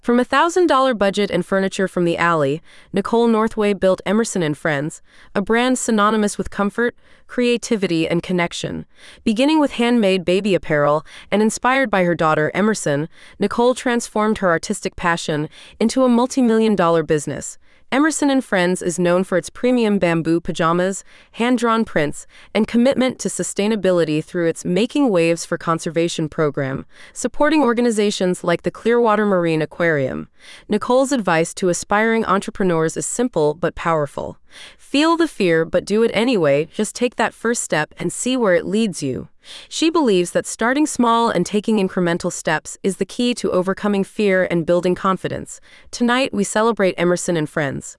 From $1,000 budget and furniture from the alley, Nicole Northway built Emerson and Friends, a brand synonymous with comfort, creativity, and connection. Beginning with handmade baby apparel and inspired by her daughter Emerson, Nicole transformed her artistic passion into a multi-million-dollar business. Emerson and Friends is known for its premium bamboo pajamas, hand-drawn prints, and commitment to sustainability through its Making Waves for Conservation program, supporting organizations like the Clearwater Marine Aquarium. Nicole's advice to aspiring entrepreneurs is simple but powerful. Feel the fear, but do it anyway. Just take that first step and see where it leads you. She believes that starting small and taking incremental steps is the key to overcoming fear and building confidence. Tonight, we celebrate Emerson and Friends.